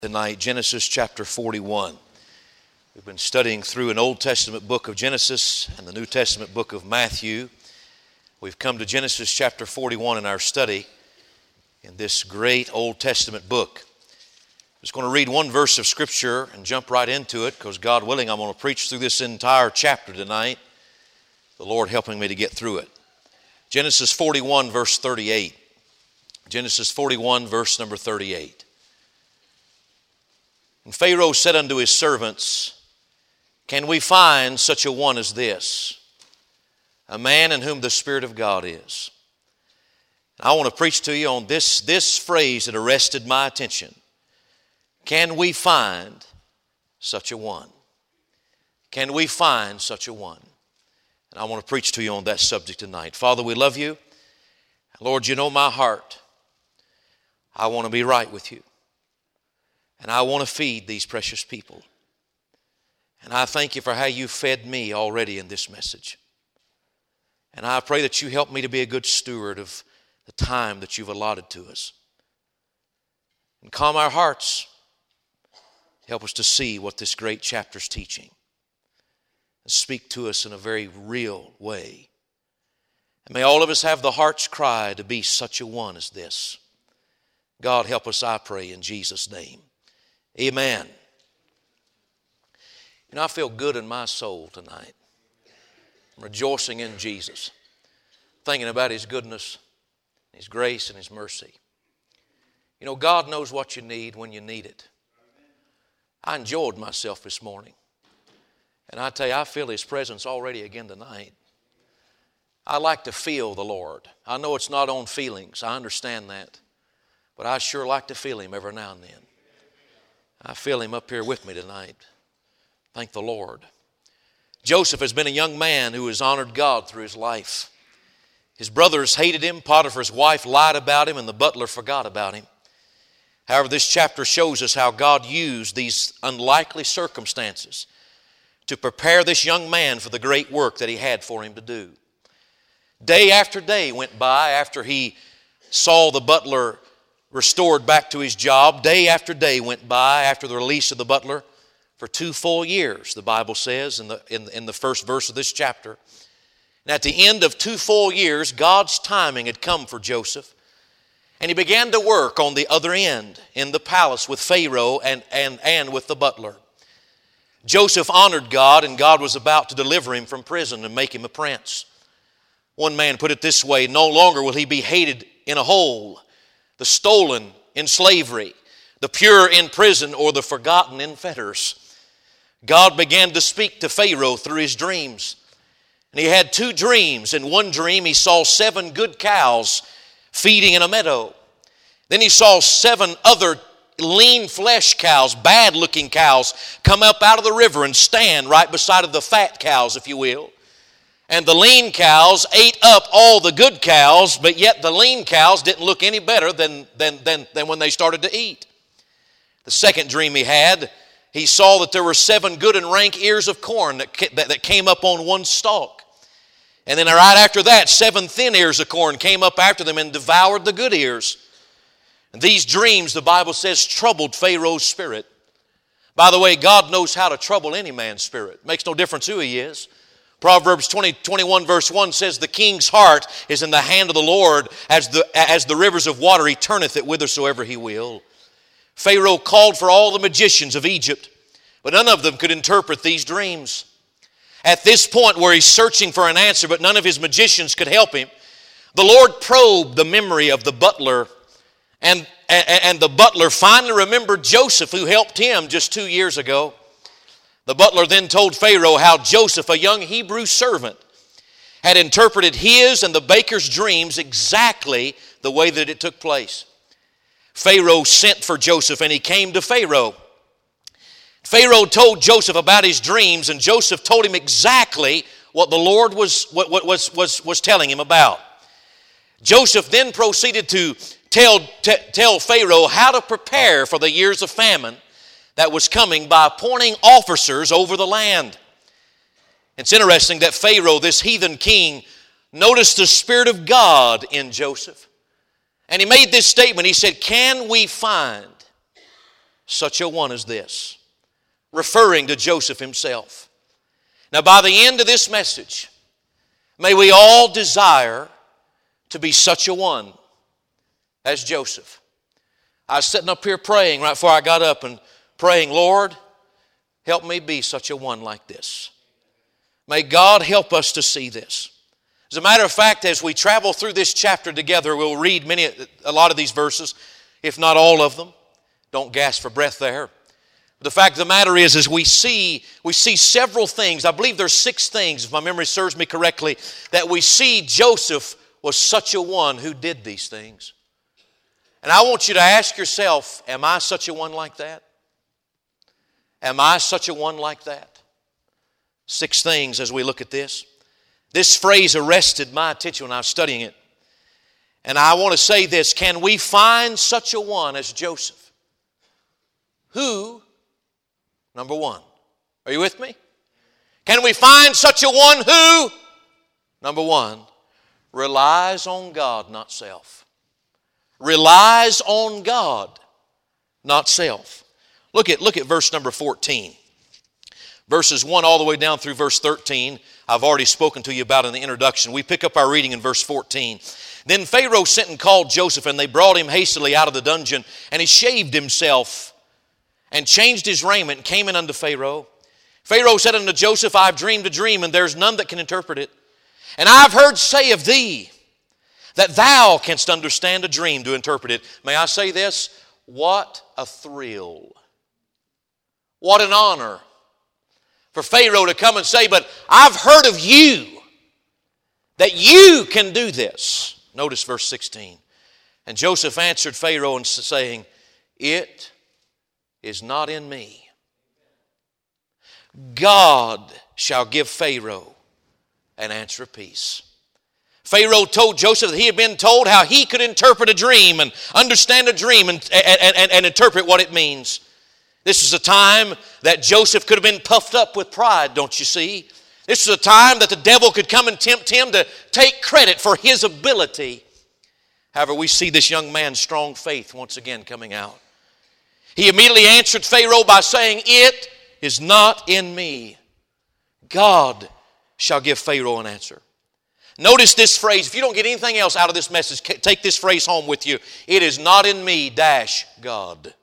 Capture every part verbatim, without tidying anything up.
Tonight, Genesis chapter forty-one. We've been studying through an Old Testament book of Genesis and the New Testament book of Matthew. We've come to Genesis chapter forty-one in our study in this great Old Testament book. I'm just going to read one verse of Scripture and jump right into it because God willing, I'm going to preach through this entire chapter tonight. The Lord helping me to get through it. Genesis forty-one verse thirty-eight. Genesis forty-one verse number thirty-eight. And Pharaoh said unto his servants, Can we find such a one as this, a man in whom the Spirit of God is? And I want to preach to you on this, this phrase that arrested my attention. Can we find such a one? Can we find such a one? And I want to preach to you on that subject tonight. Father, we love you. Lord, you know my heart. I want to be right with you. And I want to feed these precious people. And I thank you for how you fed me already in this message. And I pray that you help me to be a good steward of the time that you've allotted to us. And calm our hearts. Help us to see what this great chapter is teaching. And speak to us in a very real way. And may all of us have the heart's cry to be such a one as this. God help us, I pray, in Jesus' name. Amen. You know, I feel good in my soul tonight. I'm rejoicing in Jesus, thinking about His goodness, His grace, and His mercy. You know, God knows what you need when you need it. I enjoyed myself this morning. And I tell you, I feel His presence already again tonight. I like to feel the Lord. I know it's not on feelings. I understand that. But I sure like to feel Him every now and then. I feel Him up here with me tonight. Thank the Lord. Joseph has been a young man who has honored God through his life. His brothers hated him. Potiphar's wife lied about him, and the butler forgot about him. However, this chapter shows us how God used these unlikely circumstances to prepare this young man for the great work that He had for him to do. Day after day went by after he saw the butler restored back to his job. Day after day went by after the release of the butler for two full years, the Bible says in the, in, in the first verse of this chapter. And at the end of two full years, God's timing had come for Joseph. And he began to work on the other end in the palace with Pharaoh and, and, and with the butler. Joseph honored God, and God was about to deliver him from prison and make him a prince. One man put it this way, no longer will he be hated in a hole, the stolen in slavery, the pure in prison, or the forgotten in fetters. God began to speak to Pharaoh through his dreams. And he had two dreams. In one dream, he saw seven good cows feeding in a meadow. Then he saw seven other lean flesh cows, bad-looking cows, come up out of the river and stand right beside of the fat cows, if you will. And the lean cows ate up all the good cows, but yet the lean cows didn't look any better than, than, than, than when they started to eat. The second dream he had, he saw that there were seven good and rank ears of corn that, that, that came up on one stalk. And then right after that, seven thin ears of corn came up after them and devoured the good ears. And these dreams, the Bible says, troubled Pharaoh's spirit. By the way, God knows how to trouble any man's spirit. Makes no difference who he is. Proverbs twenty, twenty-one verse one says, The king's heart is in the hand of the Lord, as the, as the rivers of water, He turneth it whithersoever He will. Pharaoh called for all the magicians of Egypt, but none of them could interpret these dreams. At this point where he's searching for an answer, but none of his magicians could help him, the Lord probed the memory of the butler, and, and, and the butler finally remembered Joseph, who helped him just two years ago. The butler then told Pharaoh how Joseph, a young Hebrew servant, had interpreted his and the baker's dreams exactly the way that it took place. Pharaoh sent for Joseph, and he came to Pharaoh. Pharaoh told Joseph about his dreams, and Joseph told him exactly what the Lord was, what, what was, was, was telling him about. Joseph then proceeded to tell, t- tell Pharaoh how to prepare for the years of famine that was coming by appointing officers over the land. It's interesting that Pharaoh, this heathen king, noticed the Spirit of God in Joseph. And he made this statement. He said, can we find such a one as this, referring to Joseph himself. Now, by the end of this message, may we all desire to be such a one as Joseph. I was sitting up here praying right before I got up and praying, Lord, help me be such a one like this. May God help us to see this. As a matter of fact, as we travel through this chapter together, we'll read many, a lot of these verses, if not all of them. Don't gasp for breath there. The fact of the matter is, is we see, we see several things. I believe there's six things, if my memory serves me correctly, that we see Joseph was such a one who did these things. And I want you to ask yourself, am I such a one like that? Am I such a one like that? Six things as we look at this. This phrase arrested my attention when I was studying it. And I want to say this, can we find such a one as Joseph? Who, number one, are you with me? Can we find such a one who, number one, relies on God, not self? Relies on God, not self. Look at, look at verse number fourteen. Verses one all the way down through verse thirteen, I've already spoken to you about in the introduction. We pick up our reading in verse fourteen. Then Pharaoh sent and called Joseph, and they brought him hastily out of the dungeon, and he shaved himself and changed his raiment and came in unto Pharaoh. Pharaoh said unto Joseph, I have dreamed a dream, and there's none that can interpret it. And I've heard say of thee that thou canst understand a dream to interpret it. May I say this? What a thrill. What an honor for Pharaoh to come and say, but I've heard of you, that you can do this. Notice verse sixteen. And Joseph answered Pharaoh and saying, it is not in me. God shall give Pharaoh an answer of peace. Pharaoh told Joseph that he had been told how he could interpret a dream and understand a dream and, and, and, and interpret what it means. This is a time that Joseph could have been puffed up with pride, don't you see? This is a time that the devil could come and tempt him to take credit for his ability. However, we see this young man's strong faith once again coming out. He immediately answered Pharaoh by saying, it is not in me. God shall give Pharaoh an answer. Notice this phrase. If you don't get anything else out of this message, take this phrase home with you. It is not in me, dash, God.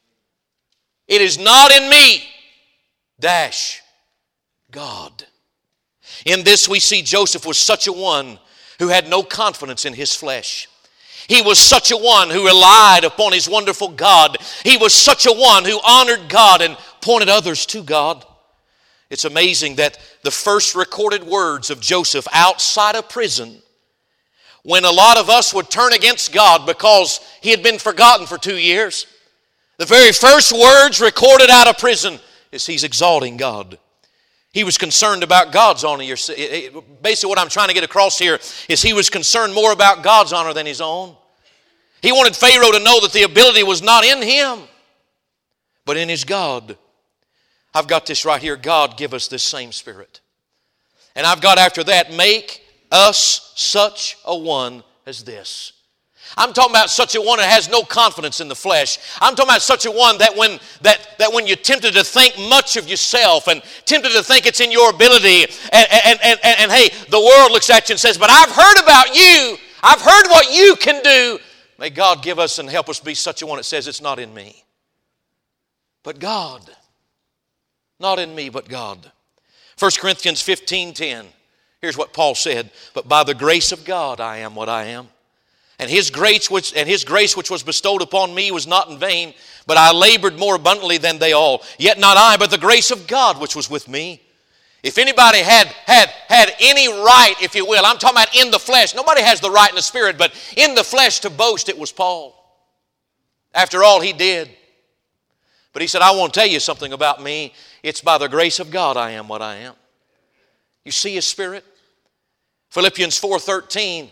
It is not in me, dash, God. In this we see Joseph was such a one who had no confidence in his flesh. He was such a one who relied upon his wonderful God. He was such a one who honored God and pointed others to God. It's amazing that the first recorded words of Joseph outside of prison, when a lot of us would turn against God because he had been forgotten for two years, the very first words recorded out of prison is he's exalting God. He was concerned about God's honor. Basically what I'm trying to get across here is he was concerned more about God's honor than his own. He wanted Pharaoh to know that the ability was not in him, but in his God. I've got this right here. God, give us this same spirit. And I've got after that, make us such a one as this. I'm talking about such a one that has no confidence in the flesh. I'm talking about such a one that when that, that when you're tempted to think much of yourself and tempted to think it's in your ability and, and, and, and, and hey, the world looks at you and says, but I've heard about you. I've heard what you can do. May God give us and help us be such a one that says it's not in me, but God. Not in me, but God. First Corinthians fifteen ten. Here's what Paul said. But by the grace of God I am what I am. And his grace which and his grace which was bestowed upon me was not in vain, but I labored more abundantly than they all. Yet not I, but the grace of God which was with me. If anybody had had had any right, if you will, I'm talking about in the flesh. Nobody has the right in the spirit, but in the flesh to boast, it was Paul. After all he did. But he said, I want to tell you something about me. It's by the grace of God I am what I am. You see his spirit? Philippians four thirteen.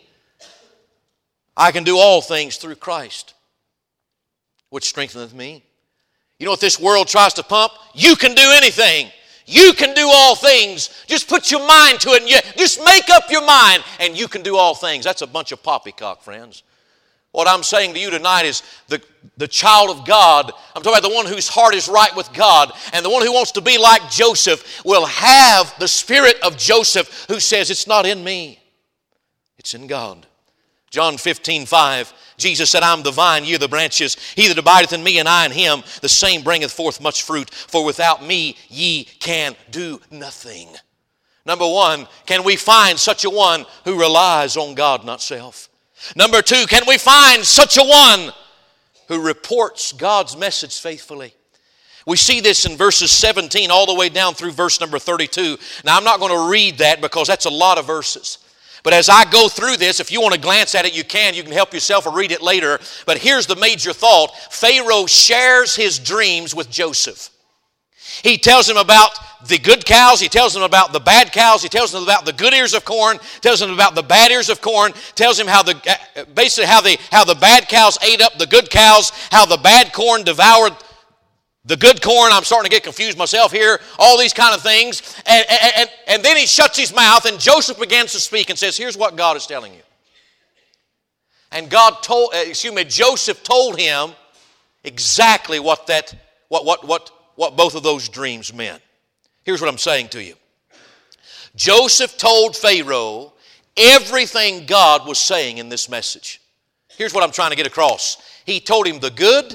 I can do all things through Christ, which strengtheneth me. You know what this world tries to pump? You can do anything. You can do all things. Just put your mind to it and you, just make up your mind and you can do all things. That's a bunch of poppycock, friends. What I'm saying to you tonight is the, the child of God, I'm talking about the one whose heart is right with God, and the one who wants to be like Joseph will have the spirit of Joseph, who says, it's not in me, it's in God. John fifteen five, Jesus said, I'm the vine, ye are the branches. He that abideth in me and I in him, the same bringeth forth much fruit. For without me ye can do nothing. Number one, can we find such a one who relies on God, not self? Number two, can we find such a one who reports God's message faithfully? We see this in verses seventeen all the way down through verse number thirty-two. Now, I'm not going to read that because that's a lot of verses. But as I go through this, if you want to glance at it, you can. You can help yourself or read it later. But here's the major thought. Pharaoh shares his dreams with Joseph. He tells him about the good cows. He tells him about the bad cows. He tells him about the good ears of corn. Tells him about the bad ears of corn. Tells him how the basically how the how the bad cows ate up the good cows. How the bad corn devoured the good corn. I'm starting to get confused myself here. All these kind of things. And, and, and then he shuts his mouth and Joseph begins to speak and says, here's what God is telling you. And God told, excuse me, Joseph told him exactly what that, what, what, what, what both of those dreams meant. Here's what I'm saying to you. Joseph told Pharaoh everything God was saying in this message. Here's what I'm trying to get across. He told him the good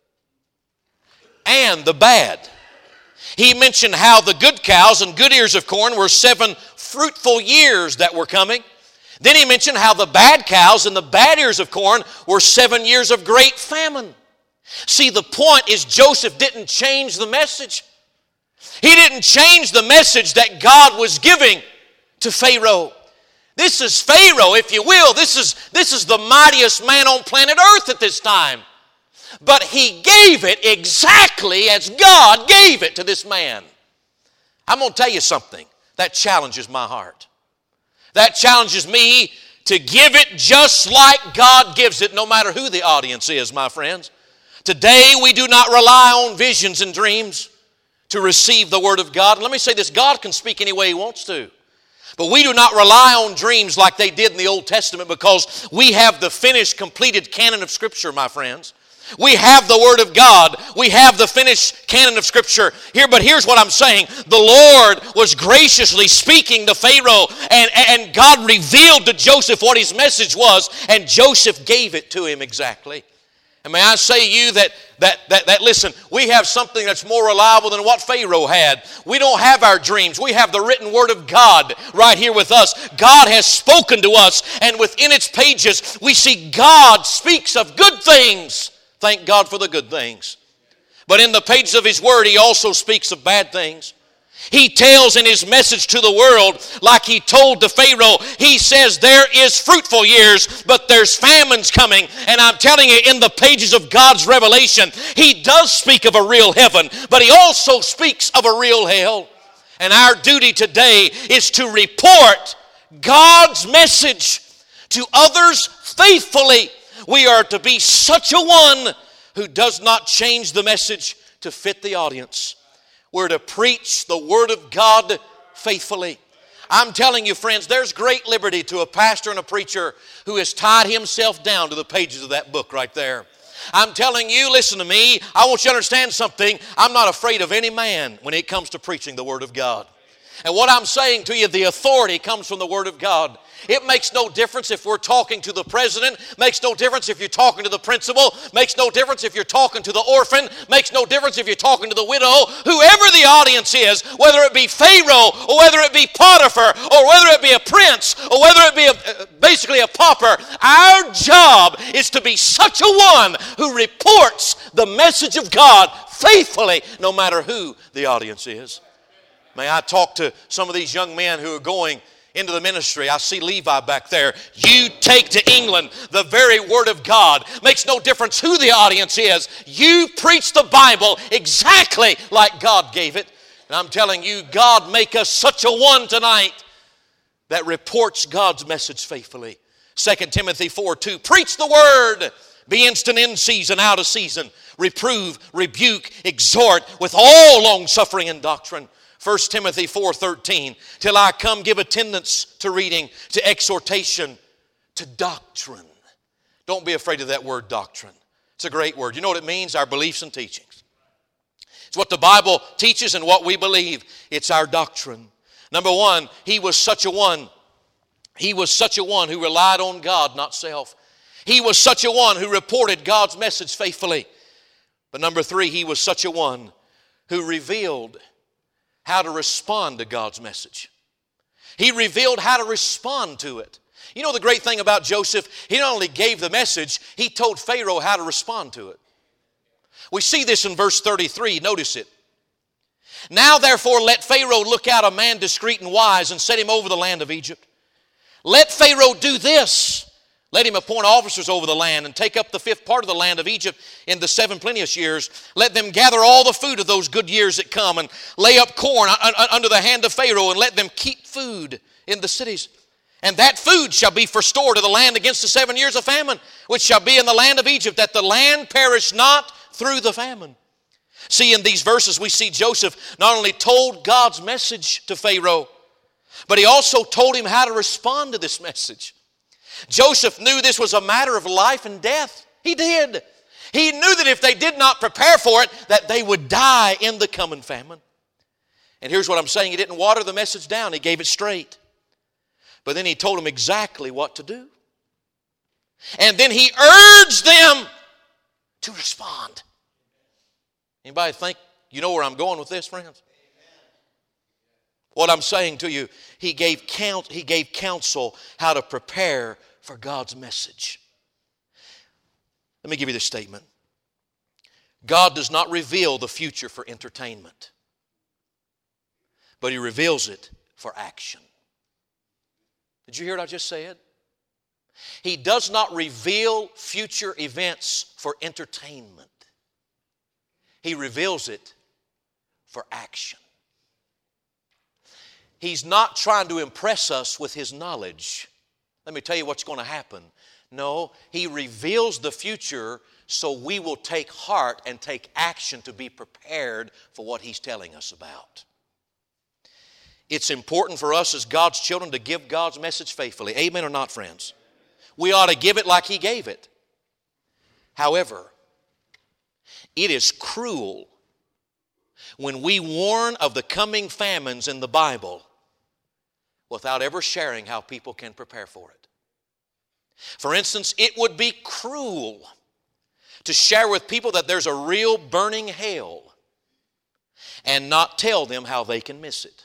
and the bad. He mentioned how the good cows and good ears of corn were seven fruitful years that were coming. Then he mentioned how the bad cows and the bad ears of corn were seven years of great famine. See, the point is Joseph didn't change the message. He didn't change the message that God was giving to Pharaoh. This is Pharaoh, if you will. This is, this is the mightiest man on planet Earth at this time. But he gave it exactly as God gave it to this man. I'm going to tell you something. That challenges my heart. That challenges me to give it just like God gives it, no matter who the audience is, my friends. Today we do not rely on visions and dreams to receive the Word of God. And let me say this, God can speak any way He wants to. But we do not rely on dreams like they did in the Old Testament because we have the finished, completed canon of Scripture, my friends. We have the Word of God. We have the finished canon of Scripture. Here, but here's what I'm saying. The Lord was graciously speaking to Pharaoh, and, and God revealed to Joseph what his message was, and Joseph gave it to him exactly. And may I say to you that, that, that, that, listen, we have something that's more reliable than what Pharaoh had. We don't have our dreams. We have the written Word of God right here with us. God has spoken to us, and within its pages, we see God speaks of good things. Thank God for the good things. But in the pages of His Word, He also speaks of bad things. He tells in His message to the world, like He told to Pharaoh, He says there is fruitful years, but there's famines coming. And I'm telling you, in the pages of God's revelation, He does speak of a real heaven, but He also speaks of a real hell. And our duty today is to report God's message to others faithfully. We are to be such a one who does not change the message to fit the audience. We're to preach the Word of God faithfully. I'm telling you, friends, there's great liberty to a pastor and a preacher who has tied himself down to the pages of that book right there. I'm telling you, listen to me, I want you to understand something. I'm not afraid of any man when it comes to preaching the Word of God. And what I'm saying to you, the authority comes from the Word of God. It makes no difference if we're talking to the president, makes no difference if you're talking to the principal, makes no difference if you're talking to the orphan, makes no difference if you're talking to the widow, whoever the audience is, whether it be Pharaoh or whether it be Potiphar or whether it be a prince or whether it be a, basically a pauper, our job is to be such a one who reports the message of God faithfully, no matter who the audience is. May I talk to some of these young men who are going into the ministry. I see Levi back there. You take to England the very Word of God. Makes no difference who the audience is. You preach the Bible exactly like God gave it. And I'm telling you, God make us such a one tonight that reports God's message faithfully. Second Timothy four two, preach the Word. Be instant in season, out of season. Reprove, rebuke, exhort with all long suffering and doctrine. First Timothy four thirteen, till I come give attendance to reading, to exhortation, to doctrine. Don't be afraid of that word doctrine. It's a great word. You know what it means? Our beliefs and teachings. It's what the Bible teaches and what we believe. It's our doctrine. Number one, he was such a one. He was such a one who relied on God, not self. He was such a one who reported God's message faithfully. But number three, he was such a one who revealed how to respond to God's message. He revealed how to respond to it. You know the great thing about Joseph, he not only gave the message, he told Pharaoh how to respond to it. We see this in verse thirty-three, notice it. Now therefore let Pharaoh look out a man discreet and wise and set him over the land of Egypt. Let Pharaoh do this. Let him appoint officers over the land and take up the fifth part of the land of Egypt in the seven plenteous years. Let them gather all the food of those good years that come and lay up corn under the hand of Pharaoh and let them keep food in the cities. And that food shall be for store to the land against the seven years of famine, which shall be in the land of Egypt, that the land perish not through the famine. See, in these verses we see Joseph not only told God's message to Pharaoh, but he also told him how to respond to this message. Joseph knew this was a matter of life and death. He did. He knew that if they did not prepare for it, that they would die in the coming famine. And here's what I'm saying. He didn't water the message down. He gave it straight. But then he told them exactly what to do. And then he urged them to respond. Anybody think you know where I'm going with this, friends? What I'm saying to you, he gave count, he gave counsel how to prepare for God's message. Let me give you this statement. God does not reveal the future for entertainment, but he reveals it for action. Did you hear what I just said? He does not reveal future events for entertainment. He reveals it for action. He's not trying to impress us with his knowledge. Let me tell you what's going to happen. No, he reveals the future so we will take heart and take action to be prepared for what he's telling us about. It's important for us as God's children to give God's message faithfully. Amen or not, friends? We ought to give it like he gave it. However, it is cruel when we warn of the coming famines in the Bible without ever sharing how people can prepare for it. For instance, it would be cruel to share with people that there's a real burning hell and not tell them how they can miss it.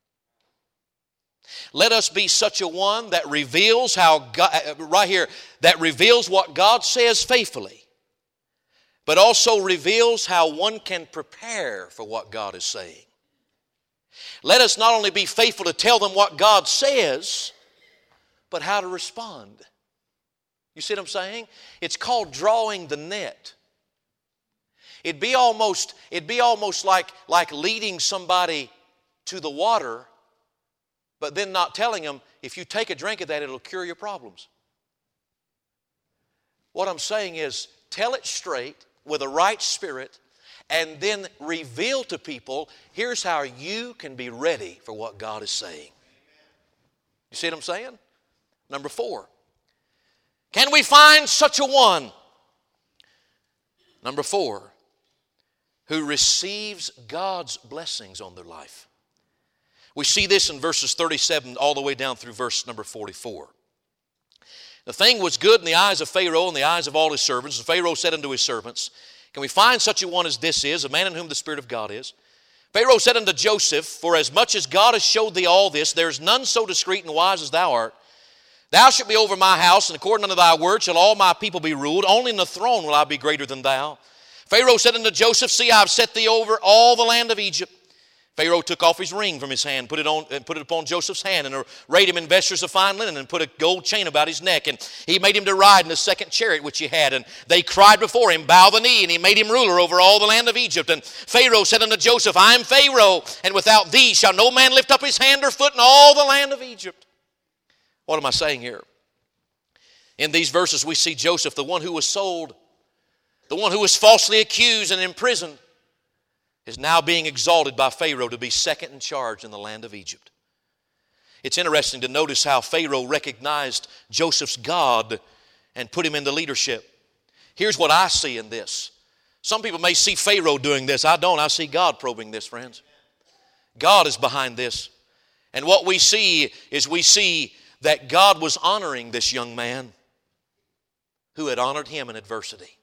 Let us be such a one that reveals how God, right here, that reveals what God says faithfully, but also reveals how one can prepare for what God is saying. Let us not only be faithful to tell them what God says, but how to respond. You see what I'm saying? It's called drawing the net. It'd be almost, it'd be almost like, like leading somebody to the water, but then not telling them, if you take a drink of that, it'll cure your problems. What I'm saying is, tell it straight with a right spirit, and then reveal to people, here's how you can be ready for what God is saying. You see what I'm saying? Number four, can we find such a one? Number four, who receives God's blessings on their life. We see this in verses thirty-seven all the way down through verse number forty-four. The thing was good in the eyes of Pharaoh and the eyes of all his servants. And Pharaoh said unto his servants, can we find such a one as this is, a man in whom the Spirit of God is? Pharaoh said unto Joseph, for as much as God has showed thee all this, there is none so discreet and wise as thou art. Thou shalt be over my house, and according unto thy word shall all my people be ruled. Only in the throne will I be greater than thou. Pharaoh said unto Joseph, see, I have set thee over all the land of Egypt. Pharaoh took off his ring from his hand, put it on, and put it upon Joseph's hand, and arrayed him in vestures of fine linen, and put a gold chain about his neck. And he made him to ride in the second chariot which he had. And they cried before him, bow the knee, and he made him ruler over all the land of Egypt. And Pharaoh said unto Joseph, I am Pharaoh, and without thee shall no man lift up his hand or foot in all the land of Egypt. What am I saying here? In these verses we see Joseph, the one who was sold, the one who was falsely accused and imprisoned, is now being exalted by Pharaoh to be second in charge in the land of Egypt. It's interesting to notice how Pharaoh recognized Joseph's God and put him into leadership. Here's what I see in this. Some people may see Pharaoh doing this. I don't. I see God probing this, friends. God is behind this. And what we see is we see that God was honoring this young man who had honored him in adversity.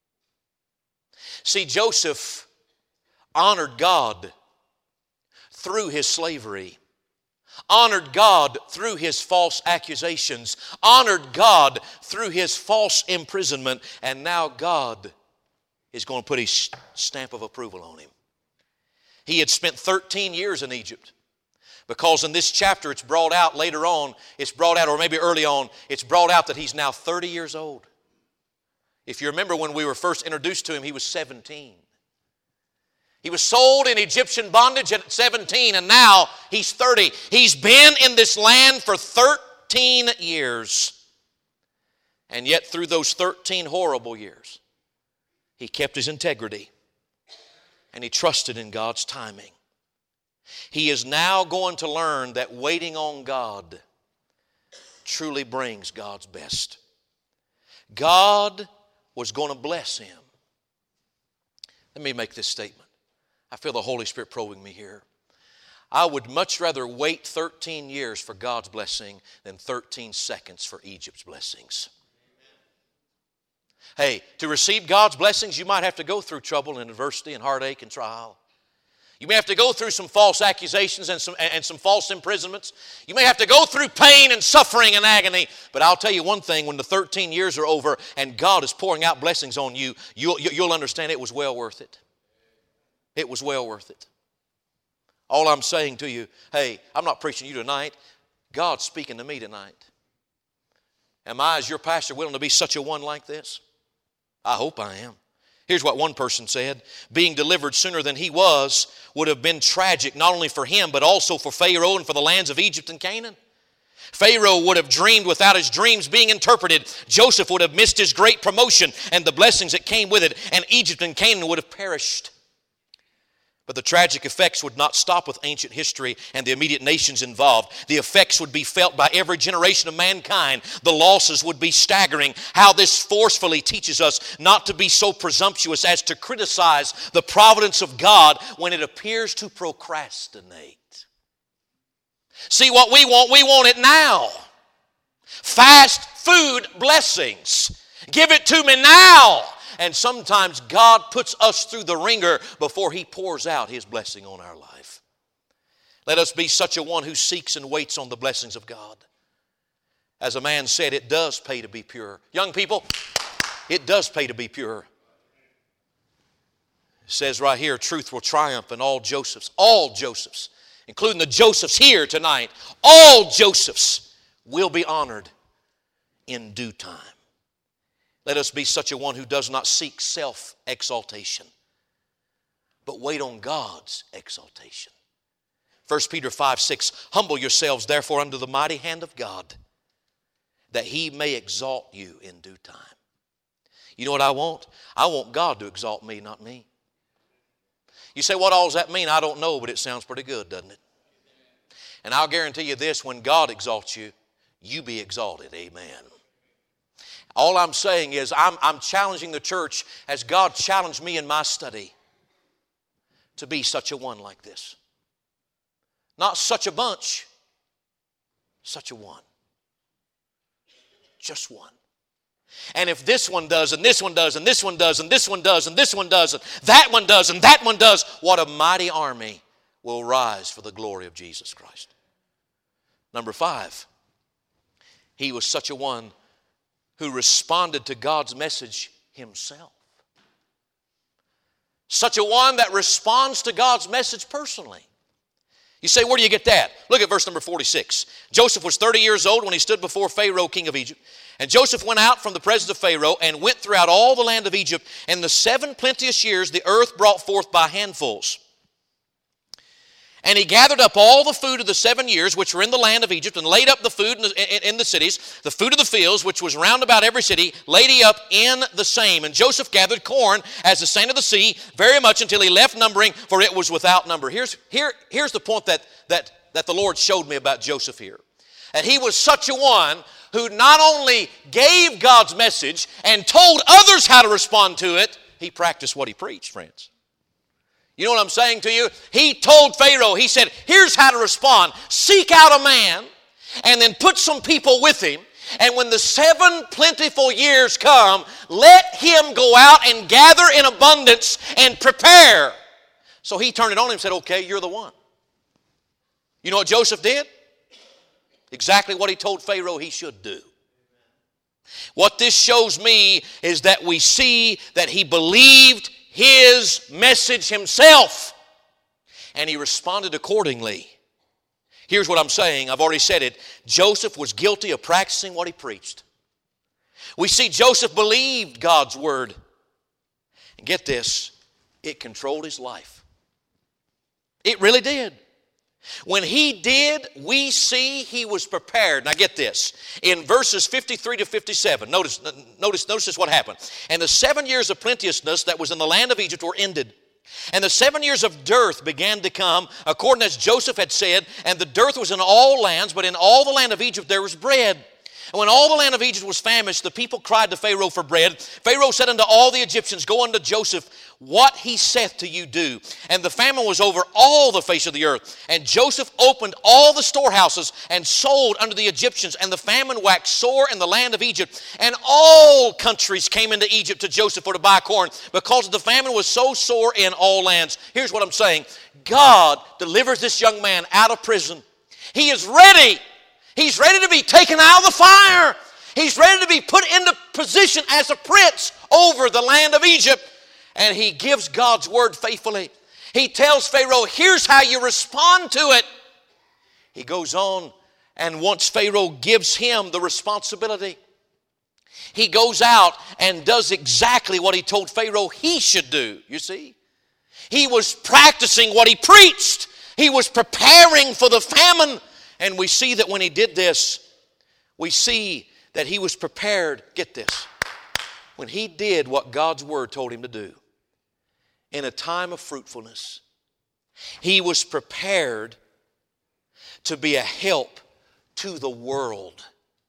See, Joseph honored God through his slavery, honored God through his false accusations, honored God through his false imprisonment, and now God is going to put his stamp of approval on him. He had spent thirteen years in Egypt, because in this chapter it's brought out later on, it's brought out, or maybe early on, it's brought out that he's now thirty years old. If you remember when we were first introduced to him, he was seventeen. He was sold in Egyptian bondage at seventeen, and now he's thirty. He's been in this land for thirteen years. And yet through those thirteen horrible years, he kept his integrity and he trusted in God's timing. He is now going to learn that waiting on God truly brings God's best. God was going to bless him. Let me make this statement. I feel the Holy Spirit probing me here. I would much rather wait thirteen years for God's blessing than thirteen seconds for Egypt's blessings. Hey, to receive God's blessings, you might have to go through trouble and adversity and heartache and trial. You may have to go through some false accusations and some, and some false imprisonments. You may have to go through pain and suffering and agony. But I'll tell you one thing, when the thirteen years are over and God is pouring out blessings on you, you'll, you'll understand it was well worth it. It was well worth it. All I'm saying to you, hey, I'm not preaching to you tonight. God's speaking to me tonight. Am I, as your pastor, willing to be such a one like this? I hope I am. Here's what one person said. Being delivered sooner than he was would have been tragic, not only for him, but also for Pharaoh and for the lands of Egypt and Canaan. Pharaoh would have dreamed without his dreams being interpreted. Joseph would have missed his great promotion and the blessings that came with it, and Egypt and Canaan would have perished. But the tragic effects would not stop with ancient history and the immediate nations involved. The effects would be felt by every generation of mankind. The losses would be staggering. How this forcefully teaches us not to be so presumptuous as to criticize the providence of God when it appears to procrastinate. See, what we want, we want it now. Fast food blessings. Give it to me now. And sometimes God puts us through the ringer before He pours out His blessing on our life. Let us be such a one who seeks and waits on the blessings of God. As a man said, it does pay to be pure. Young people, it does pay to be pure. It says right here, truth will triumph in all Josephs, all Josephs, including the Josephs here tonight, all Josephs will be honored in due time. Let us be such a one who does not seek self-exaltation, but wait on God's exaltation. First Peter five six, humble yourselves therefore under the mighty hand of God, that He may exalt you in due time. You know what I want? I want God to exalt me, not me. You say, what all does that mean? I don't know, but it sounds pretty good, doesn't it? And I'll guarantee you this, when God exalts you, you be exalted. Amen. All I'm saying is I'm, I'm challenging the church as God challenged me in my study to be such a one like this. Not such a bunch, such a one. Just one. And if this one does, and this one does, and this one does, and this one does, and this one does, and that one does, and that one does, what a mighty army will rise for the glory of Jesus Christ. Number five, he was such a one who responded to God's message himself. Such a one that responds to God's message personally. You say, where do you get that? Look at verse number forty-six. Joseph was thirty years old when he stood before Pharaoh, king of Egypt. And Joseph went out from the presence of Pharaoh and went throughout all the land of Egypt. And the seven plenteous years the earth brought forth by handfuls. And he gathered up all the food of the seven years which were in the land of Egypt, and laid up the food in the, in, in the cities, the food of the fields, which was round about every city, laid he up in the same. And Joseph gathered corn as the sand of the sea, very much until he left numbering, for it was without number. Here's, here, here's the point that, that, that the Lord showed me about Joseph here. And he was such a one who not only gave God's message and told others how to respond to it, he practiced what he preached, friends. You know what I'm saying to you? He told Pharaoh, he said, here's how to respond. Seek out a man and then put some people with him. And when the seven plentiful years come, let him go out and gather in abundance and prepare. So he turned it on him and said, okay, you're the one. You know what Joseph did? Exactly what he told Pharaoh he should do. What this shows me is that we see that he believed his message himself, and he responded accordingly. Here's what I'm saying. I've already said it. Joseph was guilty of practicing what he preached. We see Joseph believed God's word. And get this, it controlled his life. It really did. When he did, we see he was prepared. Now get this. In verses fifty-three to fifty-seven, notice, notice, notice this what happened. And the seven years of plenteousness that was in the land of Egypt were ended. And the seven years of dearth began to come, according as Joseph had said, and the dearth was in all lands, but in all the land of Egypt there was bread. And when all the land of Egypt was famished, the people cried to Pharaoh for bread. Pharaoh said unto all the Egyptians, go unto Joseph, what he saith to you do. And the famine was over all the face of the earth. And Joseph opened all the storehouses and sold unto the Egyptians. And the famine waxed sore in the land of Egypt. And all countries came into Egypt to Joseph for to buy corn, because the famine was so sore in all lands. Here's what I'm saying. God delivers this young man out of prison. He is ready. He's ready to be taken out of the fire. He's ready to be put into position as a prince over the land of Egypt. And he gives God's word faithfully. He tells Pharaoh, here's how you respond to it. He goes on, and once Pharaoh gives him the responsibility, he goes out and does exactly what he told Pharaoh he should do. You see? He was practicing what he preached. He was preparing for the famine. And we see that when he did this, we see that he was prepared. Get this. When he did what God's word told him to do, in a time of fruitfulness, he was prepared to be a help to the world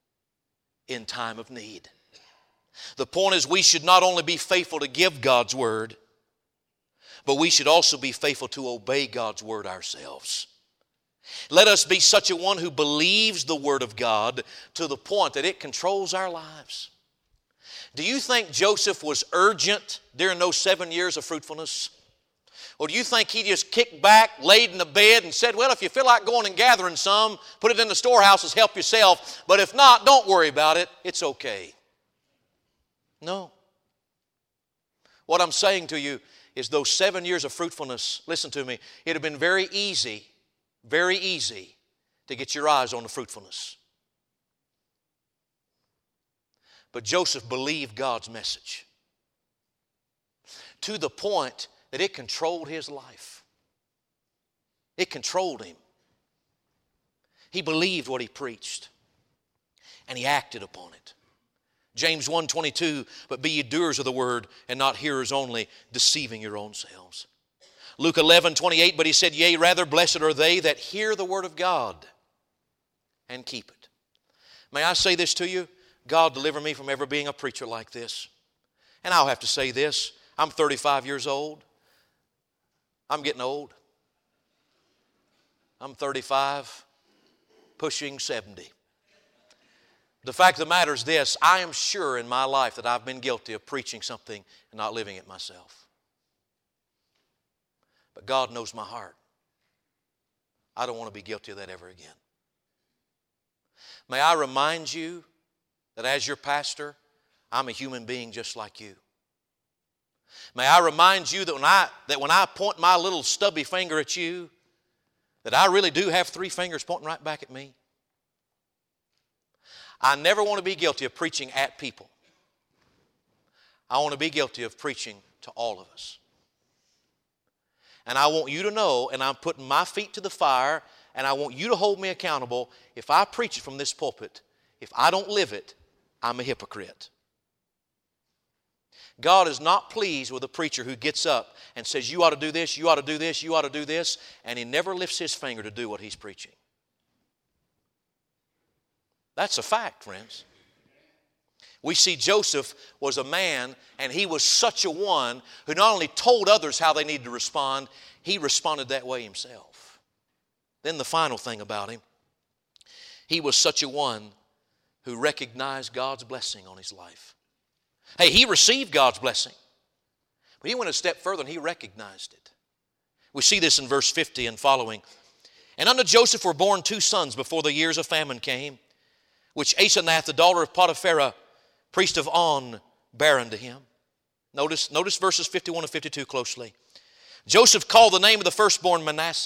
in time of need. The point is, we should not only be faithful to give God's word, but we should also be faithful to obey God's word ourselves. Let us be such a one who believes the word of God to the point that it controls our lives. Do you think Joseph was urgent during those seven years of fruitfulness? Or do you think he just kicked back, laid in the bed, and said, well, if you feel like going and gathering some, put it in the storehouses, help yourself. But if not, don't worry about it. It's okay. No. What I'm saying to you is those seven years of fruitfulness, listen to me, it would have been very easy, very easy to get your eyes on the fruitfulness. But Joseph believed God's message to the point that it controlled his life. It controlled him. He believed what he preached, and he acted upon it. James one twenty-two, but be ye doers of the word and not hearers only, deceiving your own selves. Luke eleven twenty-eight, but he said, yea, rather blessed are they that hear the word of God and keep it. May I say this to you? God deliver me from ever being a preacher like this. And I'll have to say this. I'm thirty-five years old. I'm getting old. I'm thirty-five, pushing seventy. The fact of the matter is this. I am sure in my life that I've been guilty of preaching something and not living it myself. But God knows my heart. I don't want to be guilty of that ever again. May I remind you that as your pastor, I'm a human being just like you. May I remind you that when I, that when I point my little stubby finger at you, that I really do have three fingers pointing right back at me. I never want to be guilty of preaching at people. I want to be guilty of preaching to all of us. And I want you to know, and I'm putting my feet to the fire, and I want you to hold me accountable. If I preach it from this pulpit, if I don't live it, I'm a hypocrite. God is not pleased with a preacher who gets up and says, you ought to do this, you ought to do this, you ought to do this, and he never lifts his finger to do what he's preaching. That's a fact, friends. We see Joseph was a man, and he was such a one who not only told others how they needed to respond, he responded that way himself. Then the final thing about him, he was such a one who recognized God's blessing on his life. Hey, he received God's blessing, but he went a step further and he recognized it. We see this in verse fifty and following. And unto Joseph were born two sons before the years of famine came, which Asenath, the daughter of Potiphera, priest of On, bare unto him. Notice, notice verses fifty-one and fifty-two closely. Joseph called the name of the firstborn Manasseh.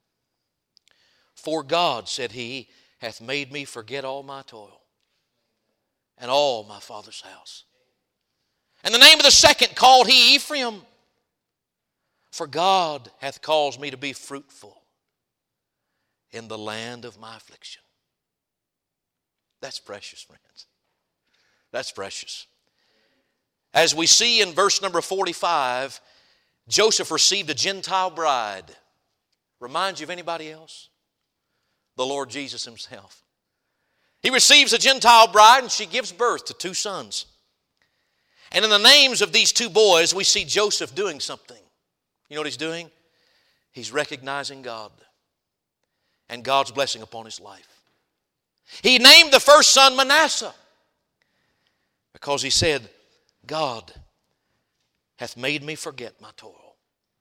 For God, said he, hath made me forget all my toil and all my father's house. And the name of the second called he Ephraim. For God hath caused me to be fruitful in the land of my affliction. That's precious, friends. That's precious. As we see in verse number forty-five, Joseph received a Gentile bride. Reminds you of anybody else? The Lord Jesus himself. He receives a Gentile bride and she gives birth to two sons. And in the names of these two boys, we see Joseph doing something. You know what he's doing? He's recognizing God and God's blessing upon his life. He named the first son Manasseh because he said, God hath made me forget my toil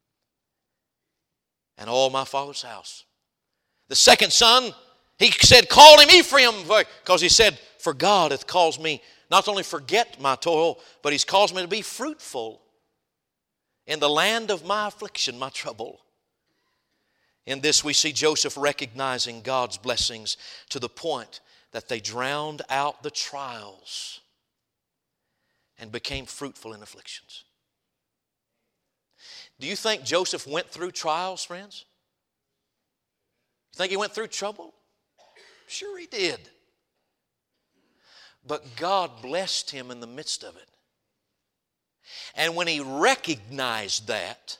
and all my father's house. The second son, he said, called him Ephraim because he said, for God hath caused me not only forget my toil, but he's caused me to be fruitful in the land of my affliction, my trouble. In this we see Joseph recognizing God's blessings to the point that they drowned out the trials and became fruitful in afflictions. Do you think Joseph went through trials, friends? You think he went through trouble? Sure he did. But God blessed him in the midst of it. And when he recognized that,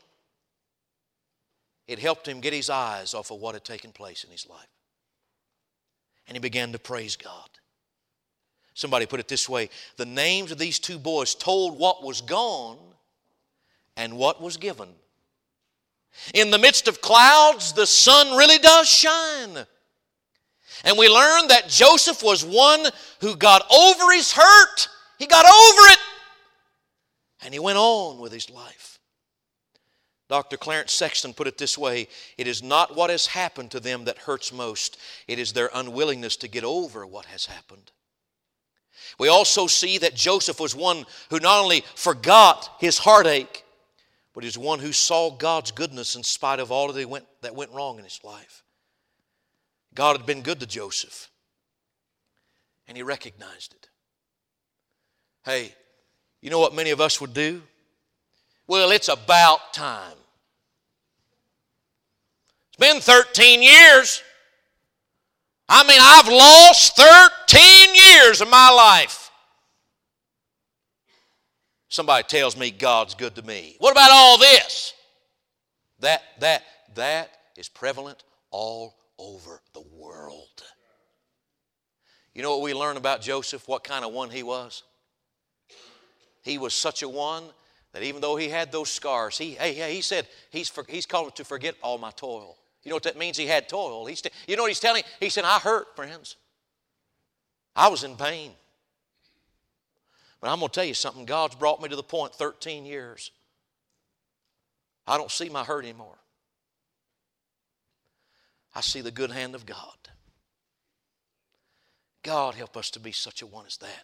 it helped him get his eyes off of what had taken place in his life. And he began to praise God. Somebody put it this way, the names of these two boys told what was gone and what was given. In the midst of clouds, the sun really does shine. And we learn that Joseph was one who got over his hurt. He got over it. And he went on with his life. Doctor Clarence Sexton put it this way, it is not what has happened to them that hurts most. It is their unwillingness to get over what has happened. We also see that Joseph was one who not only forgot his heartache, but is one who saw God's goodness in spite of all that went, that went wrong in his life. God had been good to Joseph, and he recognized it. Hey, you know what many of us would do? Well, it's about time. It's been thirteen years. I mean, I've lost thirteen years of my life. Somebody tells me God's good to me. What about all this? That, that, that is prevalent all over the world. You know what we learn about Joseph, what kind of one he was? He was such a one that even though he had those scars, he, hey, he said, he's, for, he's called to forget all my toil. You know what that means? He had toil. He's, you know what he's telling? He said, I hurt, friends. I was in pain. But I'm going to tell you something. God's brought me to the point thirteen years. I don't see my hurt anymore. I see the good hand of God. God help us to be such a one as that.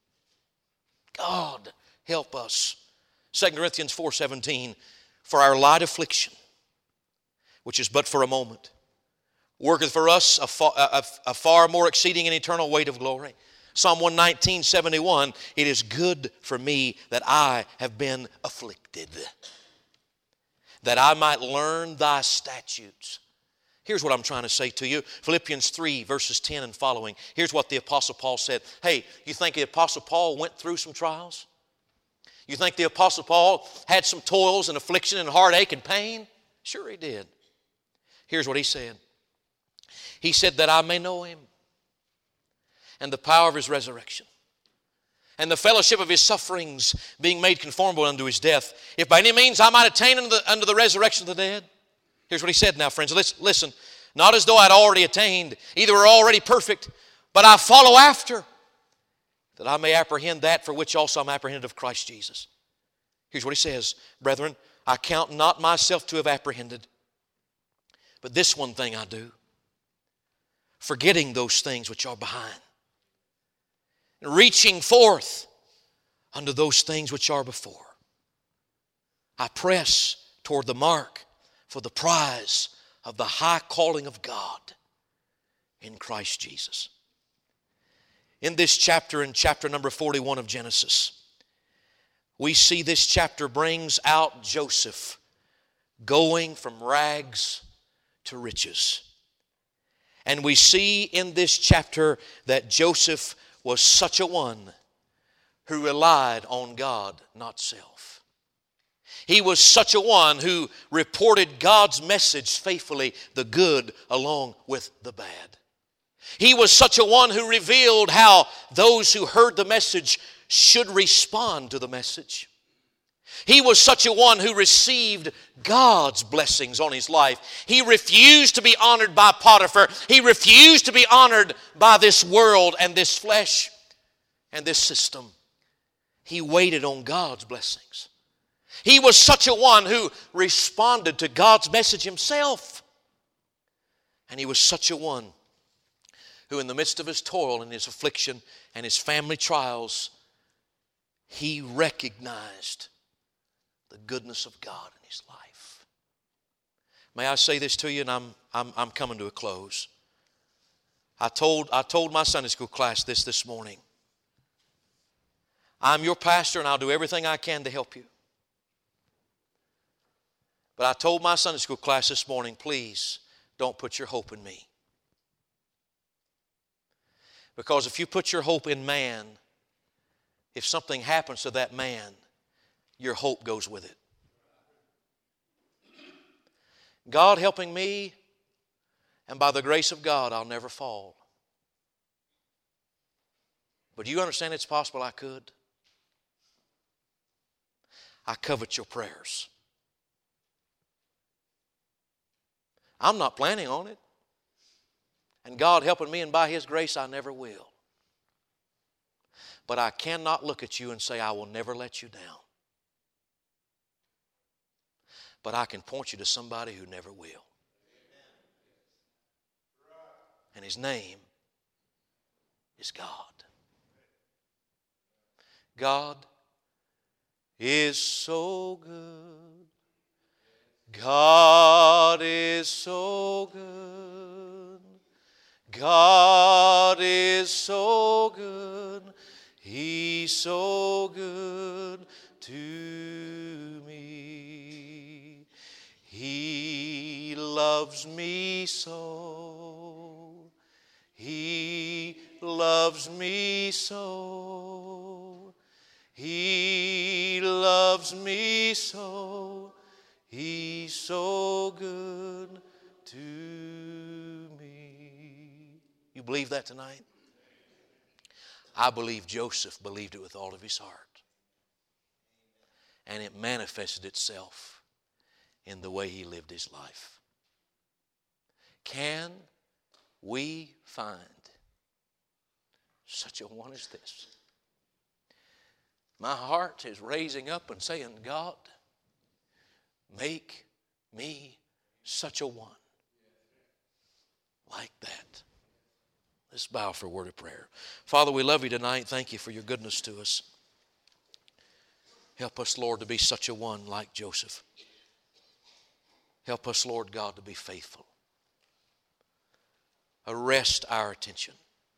God help us. Second Corinthians four seventeen, for our light affliction, which is but for a moment, worketh for us a far, a, a far more exceeding and eternal weight of glory. Psalm one nineteen, seventy-one, it is good for me that I have been afflicted, that I might learn thy statutes. Here's what I'm trying to say to you. Philippians three, verses ten and following. Here's what the Apostle Paul said. Hey, you think the Apostle Paul went through some trials? You think the Apostle Paul had some toils and affliction and heartache and pain? Sure he did. Here's what he said. He said that I may know him and the power of His resurrection, and the fellowship of His sufferings, being made conformable unto His death, if by any means I might attain unto the, unto the resurrection of the dead. Here's what He said now, friends. Listen, listen, not as though I'd already attained, either were already perfect, but I follow after, that I may apprehend that for which also I'm apprehended of Christ Jesus. Here's what He says, brethren, I count not myself to have apprehended, but this one thing I do, forgetting those things which are behind, and reaching forth unto those things which are before. I press toward the mark for the prize of the high calling of God in Christ Jesus. In this chapter, in chapter number forty-one of Genesis, we see this chapter brings out Joseph going from rags to riches. And we see in this chapter that Joseph was such a one who relied on God, not self. He was such a one who reported God's message faithfully, the good along with the bad. He was such a one who revealed how those who heard the message should respond to the message. He was such a one who received God's blessings on his life. He refused to be honored by Potiphar. He refused to be honored by this world and this flesh and this system. He waited on God's blessings. He was such a one who responded to God's message himself. And he was such a one who, in the midst of his toil and his affliction and his family trials, he recognized the goodness of God in his life. May I say this to you, and I'm, I'm, I'm coming to a close. I told, I told my Sunday school class this this morning. I'm your pastor, and I'll do everything I can to help you. But I told my Sunday school class this morning, please don't put your hope in me. Because if you put your hope in man, if something happens to that man, your hope goes with it. God helping me, and by the grace of God, I'll never fall. But do you understand it's possible I could? I covet your prayers. I'm not planning on it. And God helping me, and by His grace, I never will. But I cannot look at you and say, I will never let you down. But I can point you to somebody who never will. And His name is God. God is so good. God is so good. God is so good. He's so good to me. He loves me so. He loves me so. He loves me so. He's so good to me. You believe that tonight? I believe Joseph believed it with all of his heart. And it manifested itself in the way he lived his life. Can we find such a one as this? My heart is raising up and saying, God, make me such a one like that. Let's bow for a word of prayer. Father, we love you tonight. Thank you for your goodness to us. Help us, Lord, to be such a one like Joseph. Help us, Lord God, to be faithful. Arrest our attention.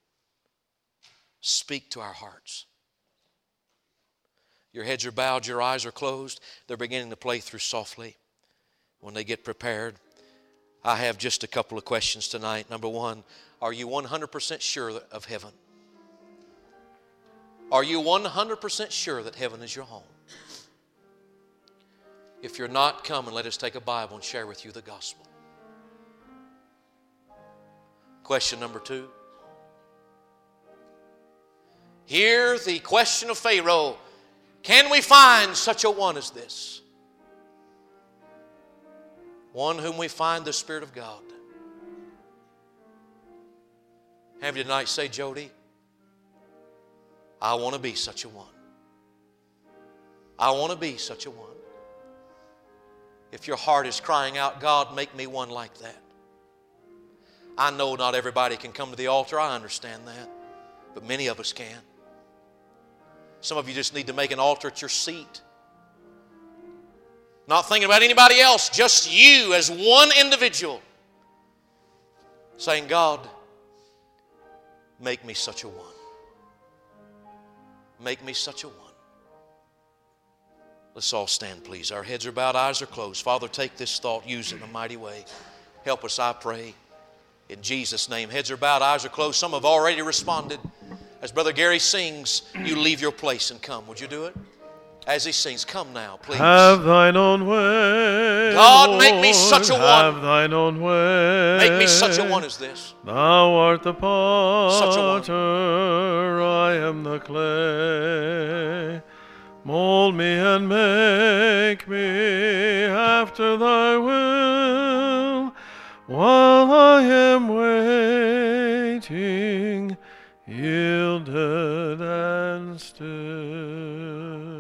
Speak to our hearts. Your heads are bowed, your eyes are closed. They're beginning to play through softly. When they get prepared, I have just a couple of questions tonight. Number one, are you one hundred percent sure of heaven? Are you one hundred percent sure that heaven is your home? If you're not, come and let us take a Bible and share with you the gospel. Question number two, Hear the question of Pharaoh. Can we find such a one as this? One whom we find the Spirit of God. Have you tonight say, Jody, I want to be such a one. I want to be such a one. If your heart is crying out, God, make me one like that. I know not everybody can come to the altar. I understand that. But many of us can. Some of you just need to make an altar at your seat. Not thinking about anybody else, just you as one individual. Saying, God, make me such a one. Make me such a one. Let's all stand, please. Our heads are bowed, eyes are closed. Father, take this thought, use it in a mighty way. Help us, I pray. In Jesus' name. Heads are bowed, eyes are closed. Some have already responded. As Brother Gary sings, you leave your place and come. Would you do it? As he sings, come now, please. Have thine own way, God, Lord, make me such a one. Have thine own way. Make me such a one as this. Thou art the Such a one. potter, I am the clay. Mold me and make me after thy will, while I am waiting, yielded and still.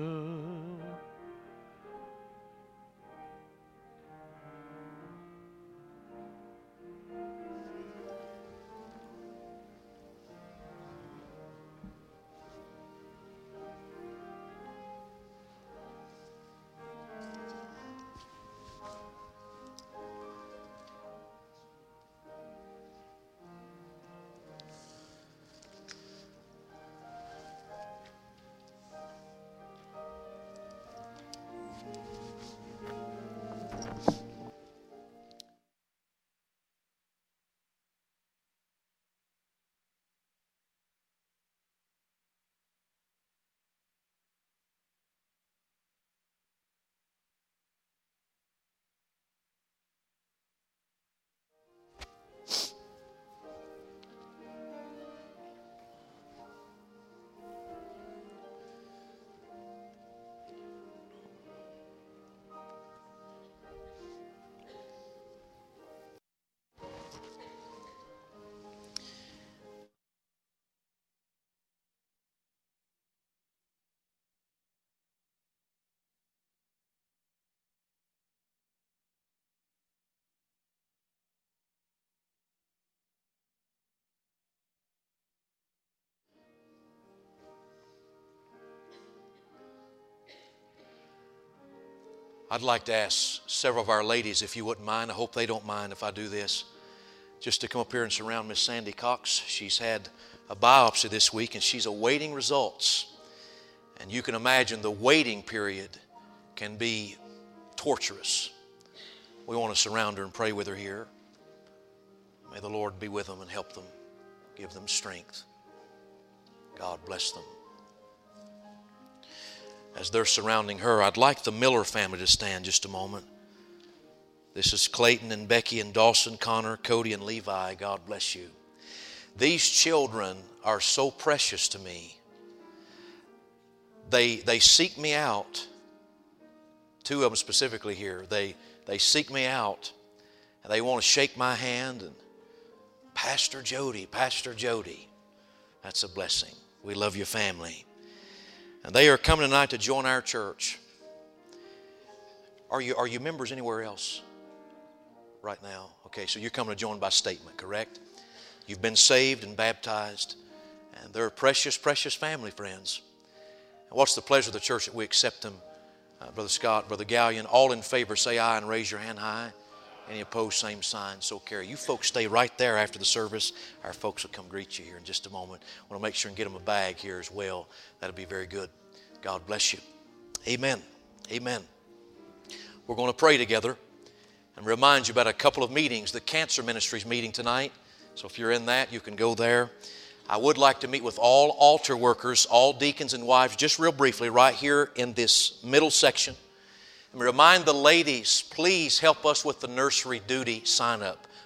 I'd like to ask several of our ladies, if you wouldn't mind, I hope they don't mind if I do this, just to come up here and surround Miss Sandy Cox. She's had a biopsy this week and she's awaiting results. And you can imagine the waiting period can be torturous. We want to surround her and pray with her here. May the Lord be with them and help them, give them strength. God bless them. As they're surrounding her, I'd like the Miller family to stand just a moment. This is Clayton and Becky and Dawson, Connor, Cody and Levi. God bless you. These children are so precious to me. They, they seek me out. Two of them specifically here. They, they seek me out and they want to shake my hand and Pastor Jody, Pastor Jody. That's a blessing. We love your family. And they are coming tonight to join our church. Are you, are you members anywhere else right now? Okay, so you're coming to join by statement, correct? You've been saved and baptized. And they're a precious, precious family, friends. And what's the pleasure of the church that we accept them? Uh, Brother Scott, Brother Gallion, all in favor, say aye and raise your hand high. Any opposed, same sign, so carry. You folks stay right there after the service. Our folks will come greet you here in just a moment. I want to make sure and get them a bag here as well. That'll be very good. God bless you. Amen. Amen. We're going to pray together and remind you about a couple of meetings. The Cancer Ministry's meeting tonight. So if you're in that, you can go there. I would like to meet with all altar workers, all deacons and wives, just real briefly, right here in this middle section. And remind the ladies, please help us with the nursery duty sign up.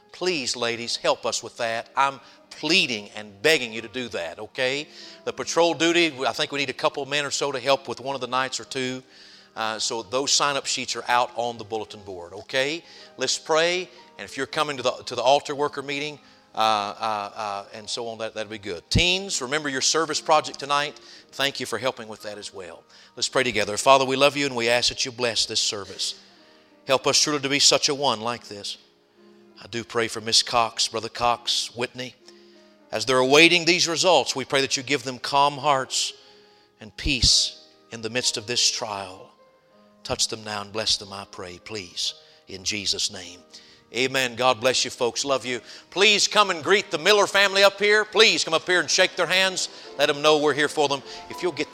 Please, ladies, help us with that. I'm pleading and begging you to do that, okay? The patrol duty, I think we need a couple of men or so to help with one of the nights or two. Uh, so those sign-up sheets are out on the bulletin board, okay? Let's pray. And if you're coming to the, to the altar worker meeting, uh, uh, uh, and so on, that, that'll be good. Teens, remember your service project tonight. Thank you for helping with that as well. Let's pray together. Father, we love you and we ask that you bless this service. Help us truly to be such a one like this. I do pray for Miss Cox, Brother Cox, Whitney. As they're awaiting these results, we pray that you give them calm hearts and peace in the midst of this trial. Touch them now and bless them, I pray, please, in Jesus' name. Amen. God bless you, folks. Love you. Please come and greet the Miller family up here. Please come up here and shake their hands. Let them know we're here for them. If you'll get